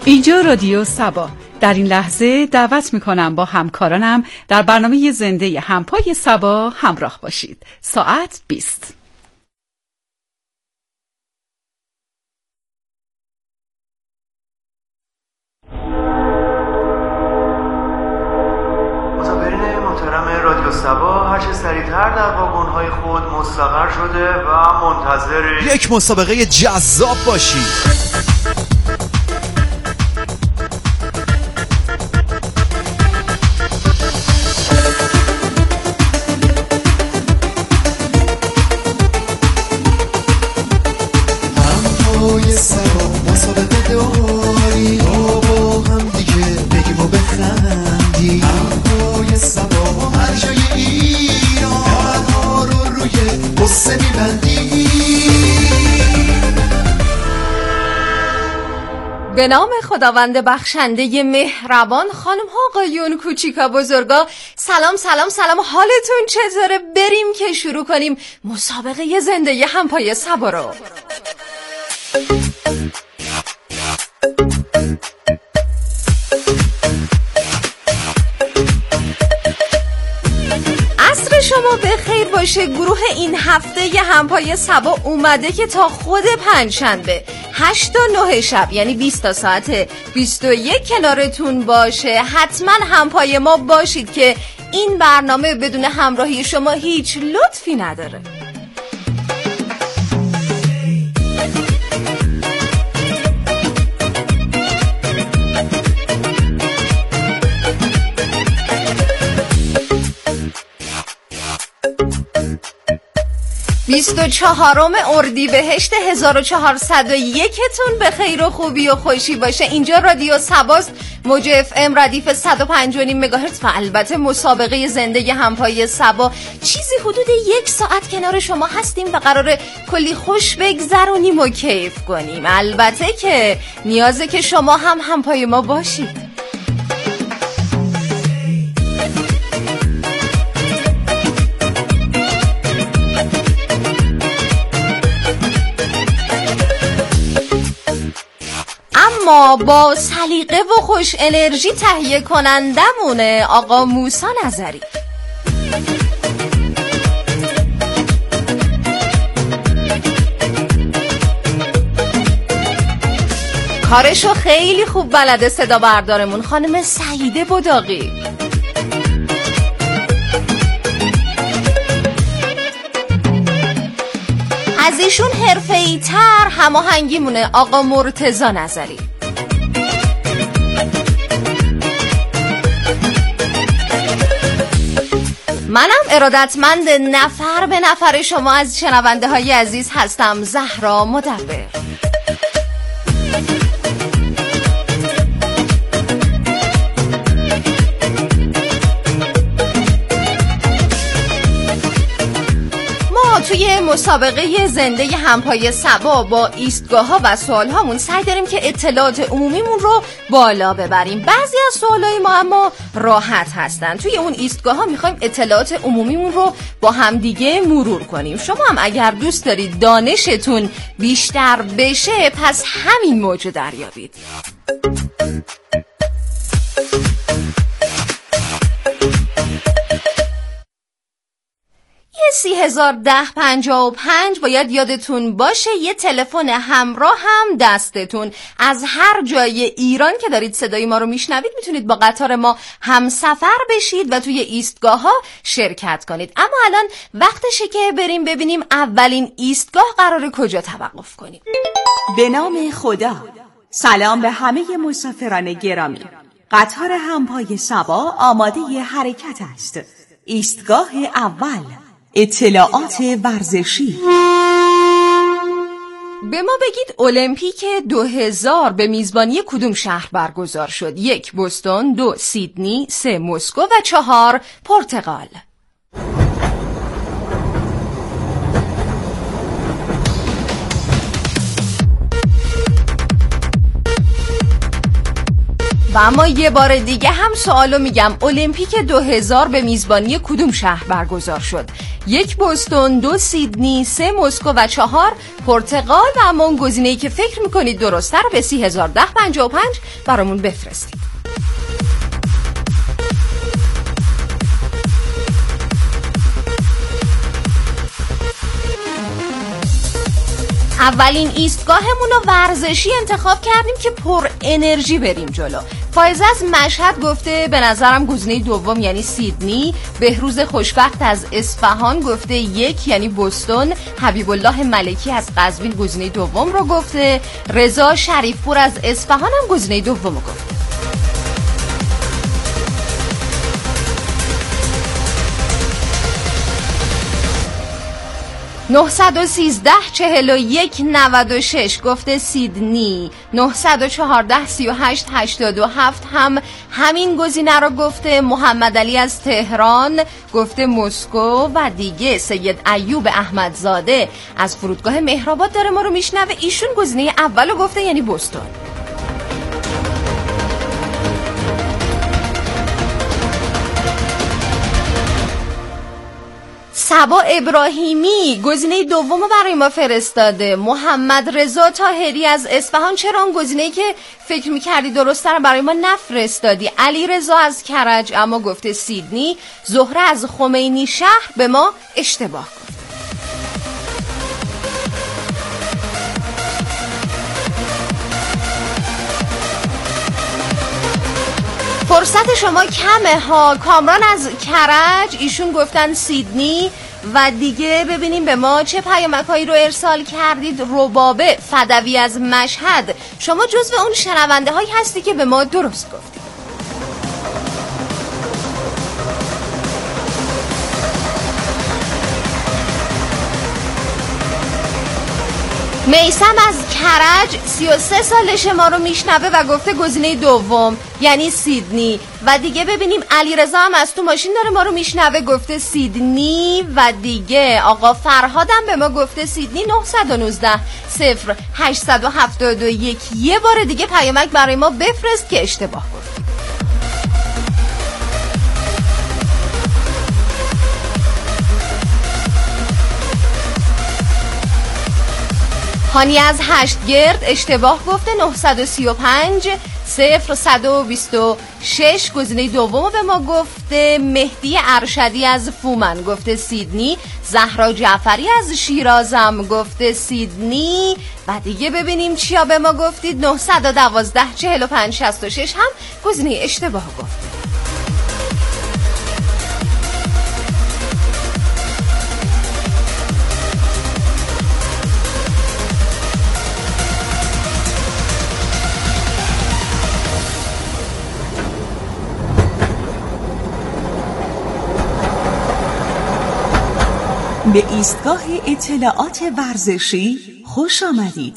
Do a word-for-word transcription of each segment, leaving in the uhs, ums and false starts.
اینجا رادیو سبا. در این لحظه دعوت میکنم با همکارانم در برنامه زنده همپای سبا همراه باشید. ساعت بیست. مسافرین محترم رادیو سبا هر چه سریعتر در واگن‌های خود مستقر شده و منتظر یک مسابقه جذاب باشید. به نام خداوند بخشنده مهربان. خانم ها، آقایون، کوچیکا، بزرگا، سلام سلام سلام. حالتون چطوره؟ بریم که شروع کنیم مسابقه زنده همپای سبا رو. عصر شما به خیر باشه. گروه این هفته همپای سبا اومده که تا خود پنجشنبه هشت تا نه شب، یعنی بیست تا ساعت بیست و یک کنارتون باشه. حتما همپای ما باشید که این برنامه بدون همراهی شما هیچ لطفی نداره. بیست و چهارم اردیبهشت هزار و چهارصد و یک تون به خیر و خوبی و خوشی باشه. اینجا رادیو سباست، موج اف ام ردیف صد و پنج و نیم مگاهرتز و البته مسابقه زنده همپای سبا. چیزی حدود یک ساعت کنار شما هستیم و قراره کلی خوش بگذرونیم و کیف کنیم. البته که نیازه که شما هم همپای ما باشید. ما با سلیقه و خوش انرژی تهیه کنندمونه آقا موسی نظری. کارشو خیلی خوب بلده صدا بردارمون خانم سعیده بداقی. از ایشون حرفه‌ای تر هماهنگیمونه آقا مرتضی نظری. منم ارادتمند نفر به نفر شما از شنونده های عزیز هستم، زهرا مدبر. توی مسابقه زنده همپای سبا با ایستگاه ها و سوال هامون سعی داریم که اطلاعات عمومیمون رو بالا ببریم. بعضی از سوال های ما اما راحت هستن. توی اون ایستگاه ها میخوایم اطلاعات عمومیمون رو با همدیگه مرور کنیم. شما هم اگر دوست دارید دانشتون بیشتر بشه پس همین موج دریابید. سی هزار ده پنجاه و پنج باید یادتون باشه. یه تلفن همراه هم دستتون. از هر جای ایران که دارید صدای ما رو میشنوید میتونید با قطار ما همسفر بشید و توی ایستگاه ها شرکت کنید. اما الان وقتشه که بریم ببینیم اولین ایستگاه قراره کجا توقف کنیم. به نام خدا. سلام به همه مسافران گرامی. قطار همپای سبا آماده ی حرکت است. ایستگاه اول، اطلاعات ورزشی. به ما بگید المپیک دو هزار به میزبانی کدوم شهر برگزار شد؟ یک بوستون، دو سیدنی، سه مسکو و چهار پرتغال. و اما یه بار دیگه هم سوالو میگم، المپیک دو هزار به میزبانی کدوم شهر برگزار شد؟ یک بوستون، دو سیدنی، سه مسکو و چهار پرتغال. و اما اون گزینه‌ای که فکر میکنید درسته رو به سی هزار ده پنجاه و پنج برامون بفرستید. اولین ایستگاهمون رو ورزشی انتخاب کردیم که پر انرژی بریم جلو. فائزه از مشهد گفته به نظرم گزینه دوم یعنی سیدنی. بهروز خوشبخت از اصفهان گفته یک یعنی بوستون. حبیب الله ملکی از قزوین گزینه دوم رو گفته. رضا شریفپور از اصفهان هم گزینه دوم رو گفته. نه یک سه چهل و یک نود و شش گفته سیدنی. نه یک چهار سی و هشت هشتاد و هفت هم همین گزینه رو گفته. محمد علی از تهران گفته مسکو. و دیگه سید ایوب احمدزاده از فرودگاه مهرآباد داره ما رو میشنوه، ایشون گزینه اول رو گفته یعنی بوستون. صبا ابراهیمی گزینه دومو برای ما فرستاده. محمد رضا طاهری از اصفهان چرا اون گزینه‌ای که فکر می‌کردی درسته رو برای ما نفرستادی؟ علی رضا از کرج اما گفته سیدنی. زهره از خمینی شهر به ما اشتباه گفته. فرصت شما کمه ها. کامران از کرج ایشون گفتن سیدنی. و دیگه ببینیم به ما چه پیامک‌هایی رو ارسال کردید. ربابه فدوی از مشهد شما جزو اون شنونده هایی هستی که به ما درست گفتید. میثم از کرج سی و سه سالش ما رو میشنوه و گفته گزینه دوم یعنی سیدنی. و دیگه ببینیم علیرضا هم از تو ماشین داره ما رو میشنوه گفته سیدنی. و دیگه آقا فرهادم به ما گفته سیدنی. نه یک نه صفر هشت هفت یک یه بار دیگه پیامک برای ما بفرست که اشتباه گفت. هانی از هشتگرد اشتباه گفته. نه سه پنج صفر صد و بیست و شش گزینه دومو به ما گفته. مهدی ارشدی از فومن گفته سیدنی. زهرا جعفری از شیرازم گفته سیدنی. و دیگه ببینیم چیا به ما گفتید. نه یک دو چهل و پنج شصت و شش هم گزینه اشتباه گفته. به ایستگاه اطلاعات ورزشی خوش آمدید.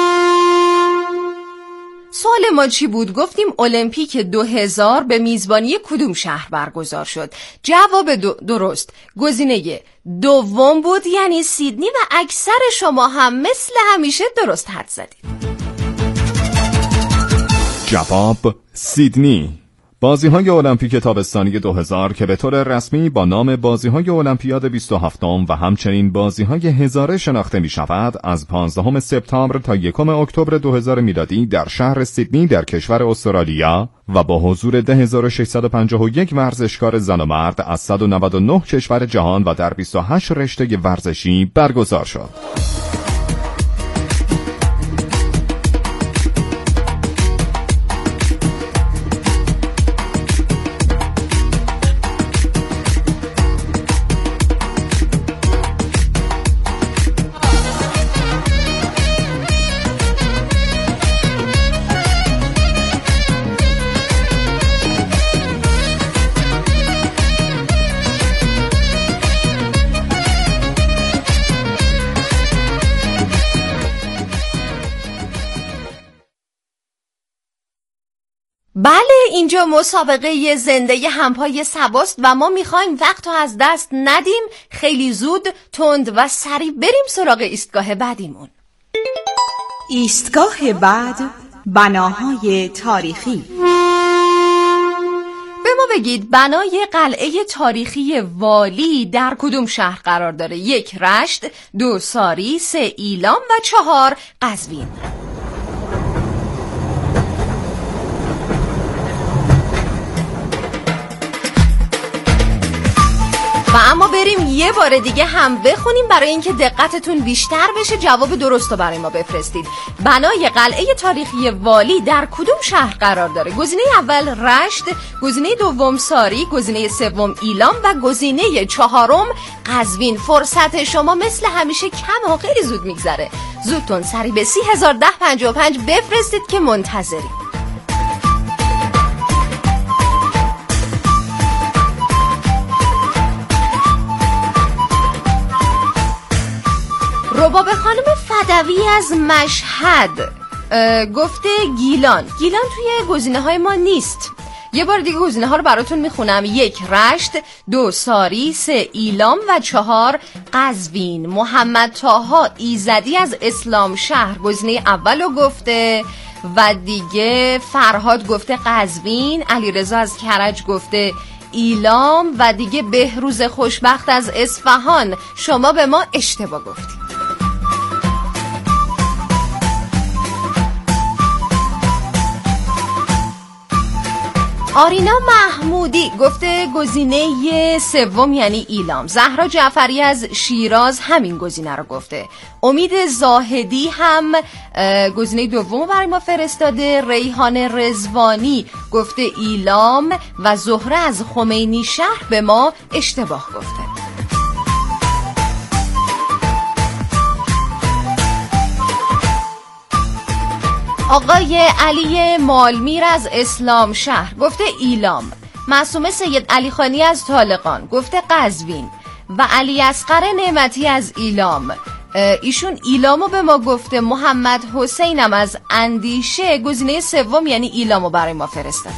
سوال ما چی بود؟ گفتیم المپیک دو هزار به میزبانی کدوم شهر برگزار شد؟ جواب دو درست گزینه دوم بود یعنی سیدنی و اکثر شما هم مثل همیشه درست حد زدید. جواب سیدنی. بازی‌های المپیک تابستانی دو هزار که به طور رسمی با نام بازی‌های المپیاد بیست و هفتم و همچنین بازی‌های هزاره شناخته می‌شود، از پانزدهم سپتامبر تا یکم اکتبر دو هزار میلادی در شهر سیدنی در کشور استرالیا و با حضور ده هزار و ششصد و پنجاه و یک ورزشکار زن و مرد از صد و نود و نه کشور جهان و در بیست و هشت رشته ورزشی برگزار شد. بله اینجا مسابقه زنده همپای سباست و ما میخوایم وقت رو از دست ندیم، خیلی زود تند و سریع بریم سراغ ایستگاه بعدیمون. ایستگاه بعد بناهای تاریخی. بگید بنای قلعه تاریخی والی در کدوم شهر قرار داره؟ یک رشت، دو ساری، سه ایلام و چهار قزوین. و اما بریم یه بار دیگه هم بخونیم برای اینکه دقتتون بیشتر بشه. جواب درست رو برای ما بفرستید. بنای قلعه تاریخی والی در کدوم شهر قرار داره؟ گزینه اول رشت، گزینه دوم ساری، گزینه سوم ایلام و گزینه چهارم قزوین. فرصت شما مثل همیشه کم و خیلی زود میگذره. زودتون سری به سی هزار ده پنجاه و پنج بفرستید که منتظریم. رباب خانم فدوی از مشهد گفته گیلان. گیلان توی گزینه های ما نیست. یه بار دیگه گزینه ها رو براتون میخونم. یک رشت، دو ساری، سه ایلام و چهار قزوین. محمد طاها ایزدی از اسلام شهر گزینه اول رو گفته و دیگه فرهاد گفته قزوین. علیرضا از کرج گفته ایلام و دیگه بهروز خوشبخت از اصفهان. شما به ما اشتباه گفتید. آرینا محمودی گفته گزینه سوم یعنی ایلام. زهرا جعفری از شیراز همین گزینه رو گفته. امید زاهدی هم گزینه دوم برای ما فرستاده. ریحان رضوانی گفته ایلام و زهره از خمینی شهر به ما اشتباه گفته. آقای علی مالمیر از اسلام شهر گفته ایلام. معصومه سید علی خانی از طالقان گفته قزوین و علی اصغر نعمتی از ایلام. ایشون ایلامو به ما گفته. محمد حسینم از اندیشه گزینه سوم یعنی ایلامو برای ما فرستاده.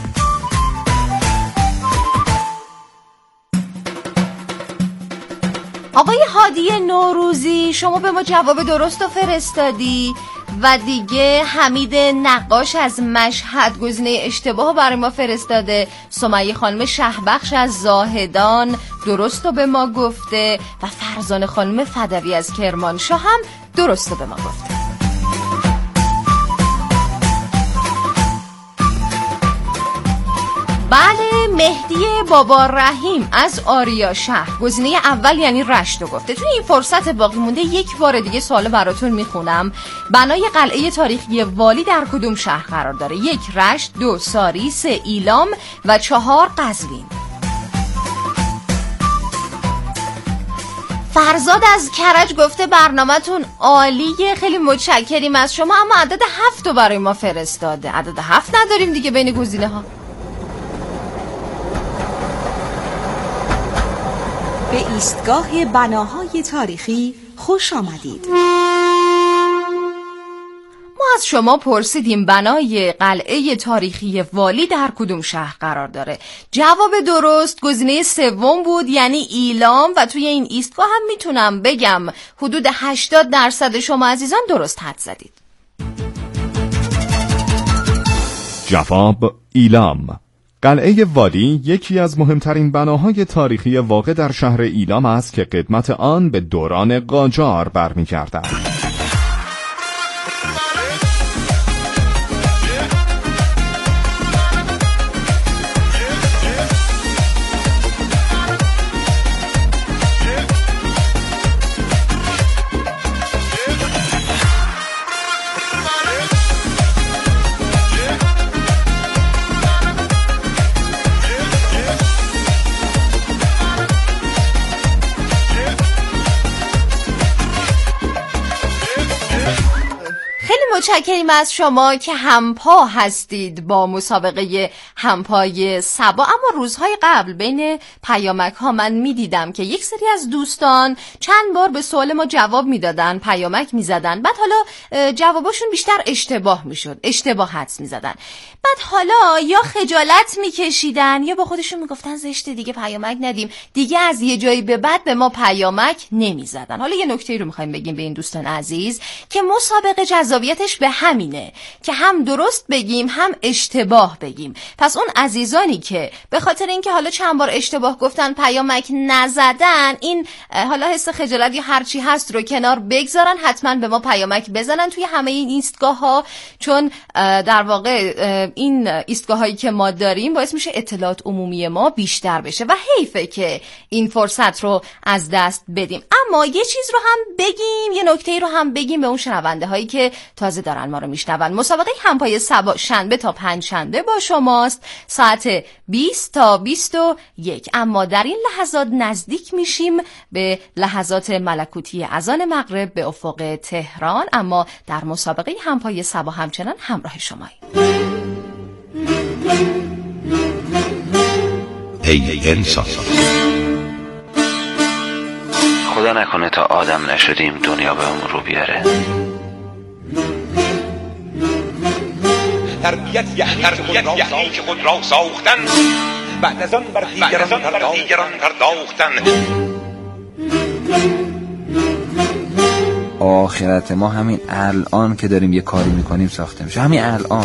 آقای هادی نوروزی شما به ما جواب درست رو فرستادی و دیگه حمید نقاش از مشهد گزینه اشتباه برای ما فرستاده. سمیه خانم شهبخش از زاهدان درست رو به ما گفته و فرزانه خانم فدوی از کرمانشاه هم درست رو به ما گفته. بله، مهدی بابا رحیم از آریا شهر گزینه اول یعنی رشت رو گفته. توی این فرصت باقی مونده یک بار دیگه سوال براتون میخونم. بنای قلعه تاریخی والی در کدوم شهر قرار داره؟ یک رشت، دو ساری، سه ایلام و چهار قزوین. فرزاد از کرج گفته برنامه‌تون عالیه، خیلی متشکریم از شما، اما عدد هفت رو برای ما فرستاده. عدد هفت نداریم دیگه بین گزینه ها. به ایستگاه بناهای تاریخی خوش آمدید. ما از شما پرسیدیم بنای قلعه تاریخی والی در کدوم شهر قرار داره. جواب درست گزینه سوم بود یعنی ایلام و توی این ایستگاه هم میتونم بگم حدود هشتاد درصد شما عزیزان درست حد زدید. جواب ایلام. قلعه والی یکی از مهمترین بناهای تاریخی واقع در شهر ایلام است که قدمت آن به دوران قاجار برمیگردد. متشکریم از شما که همپا هستید با مسابقه همپای صبا. اما روزهای قبل بین پیامک ها من می دیدم که یک سری از دوستان چند بار به سوال ما جواب می دادن، پیامک می زدن، بعد حالا جوابشون بیشتر اشتباه می شد، اشتباه حدس می زدن، بعد حالا یا خجالت می کشیدن یا با خودشون می گفتن زشته دیگه پیامک ندیم، دیگه از یه جایی به بعد به ما پیامک نمی زدن. حالا یه نکته رو می خوایم بگیم به این دوستان عزیز که مسابقه جذابیت علتش به همینه که هم درست بگیم هم اشتباه بگیم. پس اون عزیزانی که به خاطر اینکه حالا چند بار اشتباه گفتن پیامک نزدن، این حالا حس خجالت یا هرچی هست رو کنار بگذارن، حتما به ما پیامک بزنن توی همه این ایستگاه ها، چون در واقع این ایستگاه هایی که ما داریم باعث میشه اطلاعات عمومی ما بیشتر بشه و حیفه که این فرصت رو از دست بدیم. اما یه چیز رو هم بگیم، یه نکته رو هم بگیم به اون شنونده هایی که تازه دارن ما رو میشنون. مسابقه همپای سبا شنبه تا پنج شنبه با شماست، ساعت بیست تا بیست و یک. اما در این لحظات نزدیک میشیم به لحظات ملکوتی اذان مغرب به افق تهران، اما در مسابقه همپای سبا همچنان همراه شماییم. ای انسان، خدا نکنه تا آدم نشدیم دنیا به اون رو بیاره. تربیت یعنی که خود را ساختن، بعد از آن بر دیگران پرداختن. آخرت ما همین الان که داریم یه کاری میکنیم ساخته میشه، همین الان.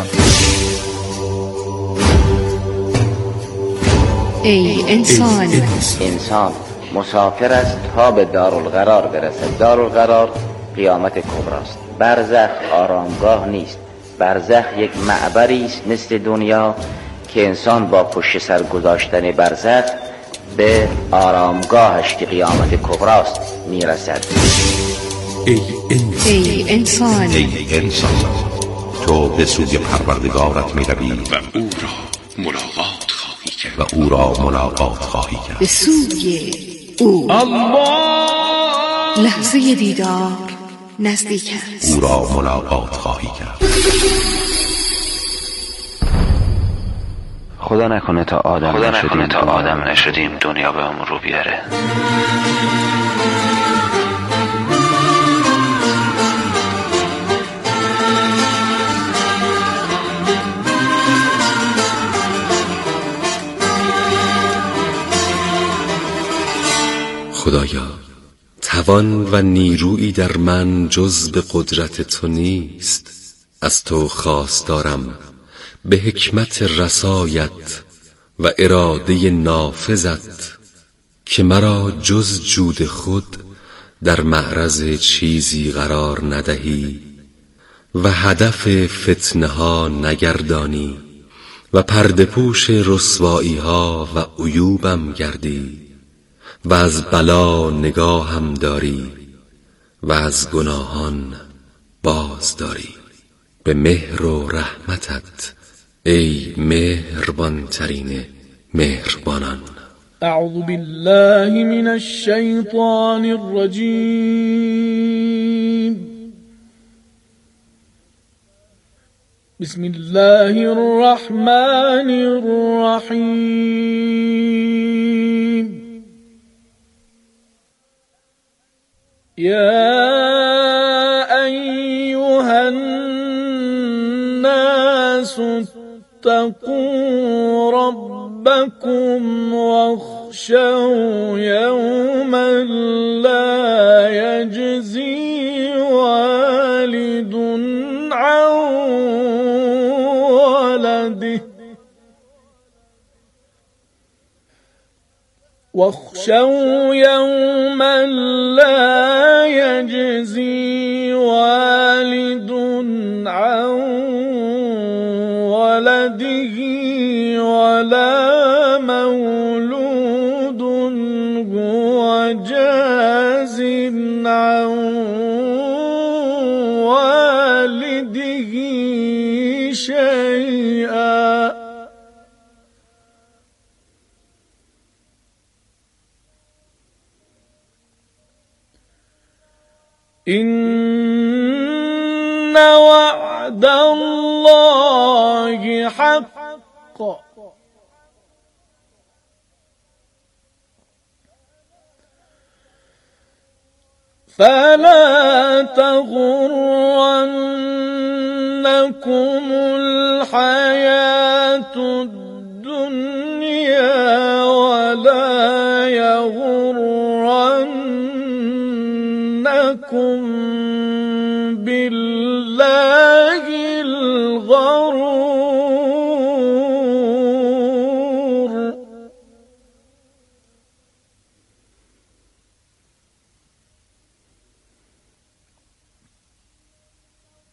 ای انسان، انسان مسافر است تا به دارالقرار برسد. دارالقرار قیامت کبراست. برزخ آرامگاه نیست. برزخ یک معبری است مثل دنیا که انسان با پشت سر گذاشتن برزخ به آرامگاهش که قیامت کبراست میرسد. ای انسان، ای انسان، ای انسان، تو به سوی پروردگارت میروی و او را ملاقات خواهی کرد. و او را ملاقات خواهی کرد. به سوی او الله، لحظه دیدار نزدیک است. او را ملاقات خواهی کرد. خدا نکنه تا آدم خدا نکنه تا آدم نشدیم دنیا به اون رو بیاره. خدایا، توان و نیرویی در من جز به قدرت تو نیست. از تو خواستارم به حکمت رسایت و اراده نافذت که مرا جز جود خود در معرض چیزی قرار ندهی و هدف فتنه ها نگردانی و پرده پوش رسوایی ها و عیوبم گردی و از بلا نگاهم داری و از گناهان باز داری. به مهر و رحمتت ای مهربان ترین مهربانان. اعوذ بالله من الشیطان الرجیم. بسم الله الرحمن الرحیم. یا ایها الناس اتقوا ربكم واخشوا يوما لا يجزي والد عن ولده واخشوا يوما لا يجزي والد عن ولده ولا مولود هو جاز عن والده شيئا إن وعد الله حق فلا تغرنكم الحياة الدنيا ولا يغرنكم بالله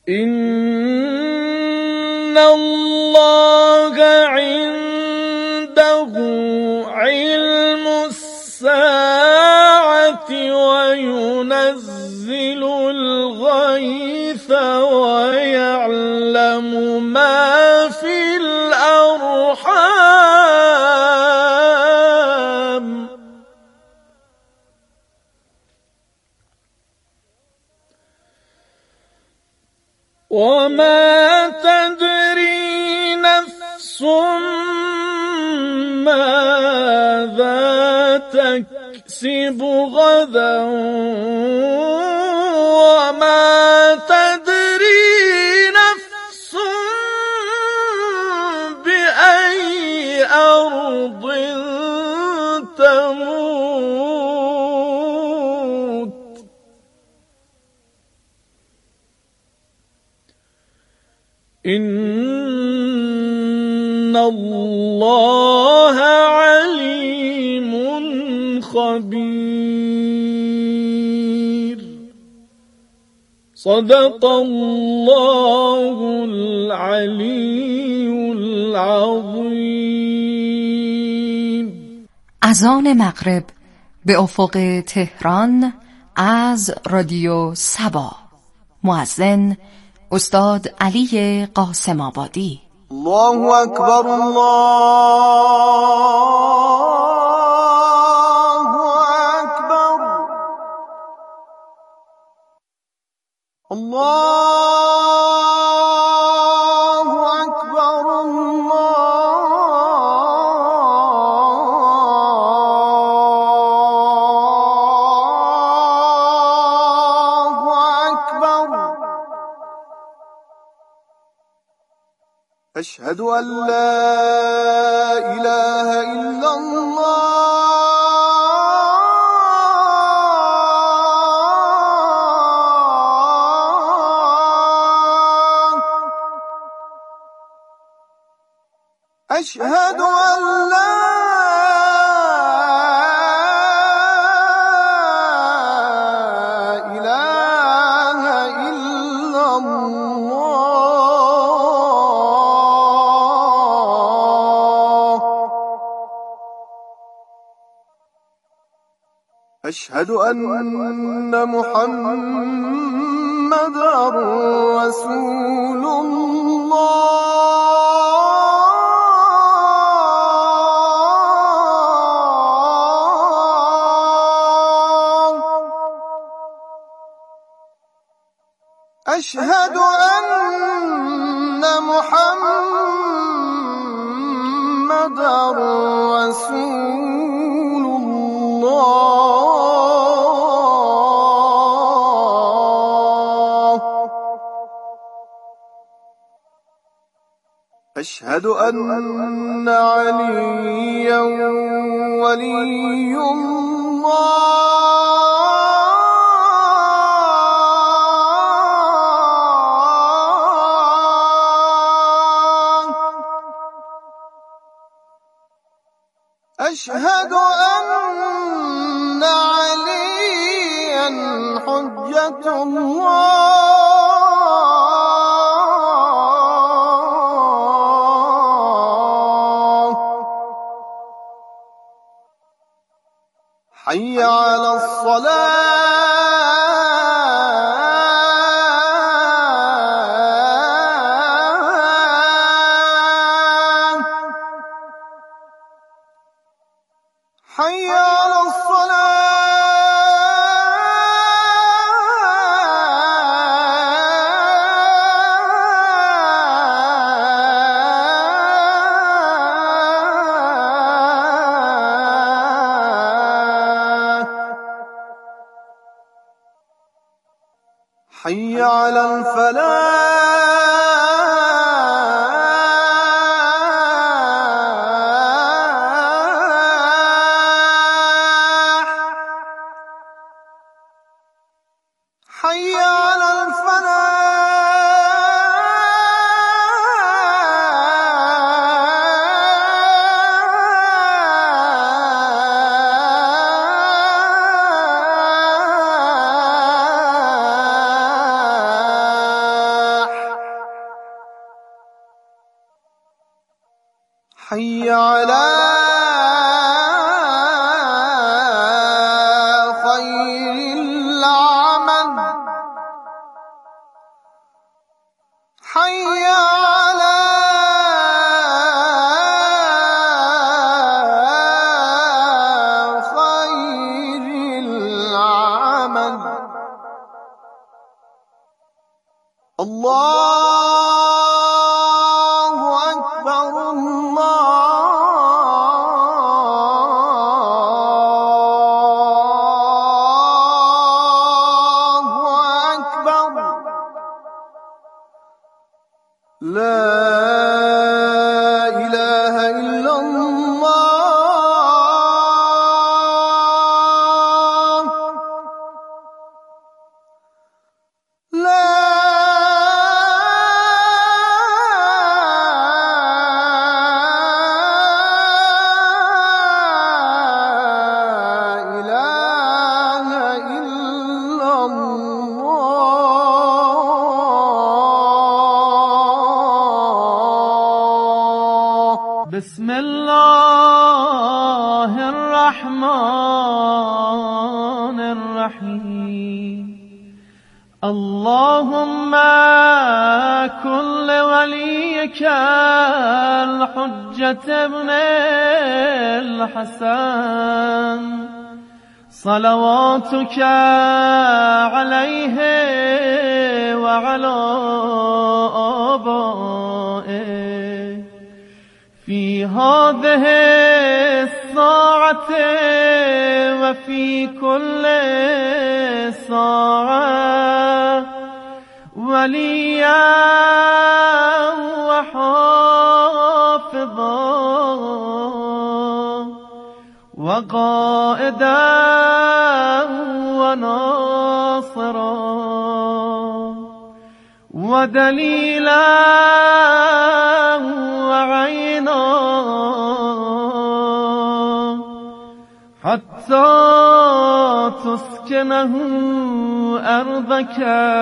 إن الله عنده علم الساعة وينزل الغيث ويعلم ما في الأرحام وما تدري نفس ماذا تكسب غدا وما تدري نفس بأي أرض تموت إن الله عليم خبير. صدق الله العلي العظيم. اذان مغرب به افق تهران از رادیو صبا. مؤذن استاد علی قاسم آبادی. الله اکبر الله اکبر الله اکبر الله اکبر. أشهد أن لا إله إلا الله. أشهد أن لا إله إلا الله. أشهد أن محمدًا رسول الله. أشهد أن محمدًا رسول الله. أشهد أن عليا ولي الله. أشهد أن عليا حجة الله. حي على الصلاة. حي على الصلاة. حي على الفلاح. حي على الفلاح. حي على خير العمل حي على خير العمل الله بسم الله الرحمن الرحيم اللهم كن لوليك الحجة ابن الحسن صلواتك عليه وعلى آبائه في هذه الساعة وفي كل ساعة وليا وحافظا وقائدا وناصرا ودليلا وعينا حتى تسكنه أرضك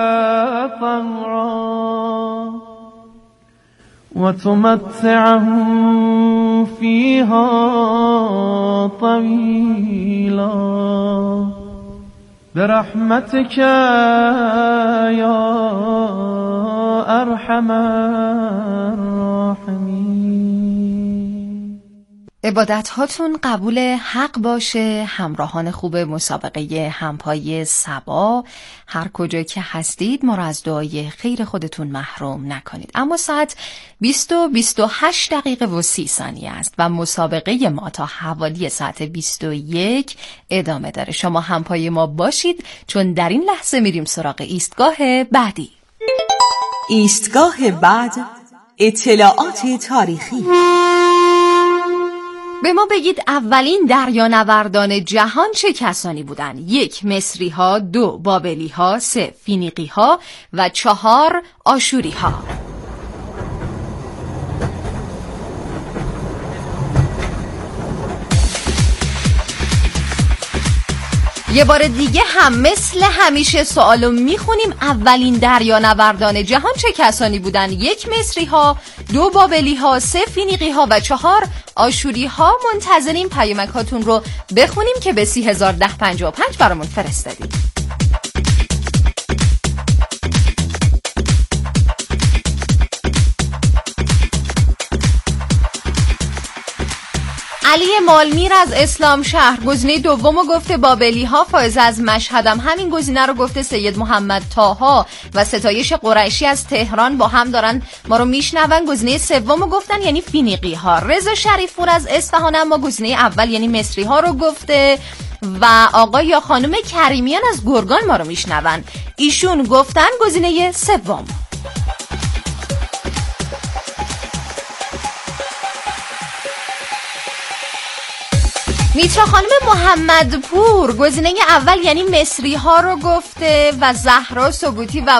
طوعا وتمتعه فيها طويلا برحمتك يا أرحم الراحمين. عبادت هاتون قبول حق باشه. همراهان خوب مسابقه همپای صبا، هر کجا که هستید ما را از دعای خیر خودتون محروم نکنید. اما ساعت بیست و بیست و هشت دقیقه و سی ثانیه است و مسابقه ما تا حوالی ساعت بیست و یک ادامه داره. شما همپای ما باشید چون در این لحظه میریم سراغ ایستگاه بعدی. ایستگاه بعد، اطلاعات تاریخی. به ما بگید اولین دریانوردان جهان چه کسانی بودند؟ یک، مصری ها، دو، بابلی ها، سه، فینیقی ها و چهار، آشوری ها. یه بار دیگه هم مثل همیشه سوالو میخونیم. اولین دریانوردان جهان چه کسانی بودن؟ یک، مصری ها، دو، بابلی ها، سه، فینیقی ها و چهار، آشوری ها. منتظریم پیامک هاتون رو بخونیم که به سی هزار ده پنجاه و پنج برامون فرستادید. علی مالمیر از اسلام شهر گزینه دومو گفته، بابلی ها. فائزه از مشهدم همین گزینه رو گفته. سید محمد طاها و ستایش قریشی از تهران با هم دارن ما رو میشنون، گزینه سومو گفتن یعنی فینیقی ها. رضا شریفپور از اصفهان اما گزینه اول یعنی مصری ها رو گفته و آقای یا خانم کریمیان از گرگان ما رو میشنون، ایشون گفتن گزینه سوم. میترا خانم محمدپور گزینه اول یعنی مصری ها رو گفته و زهرا سکوتی و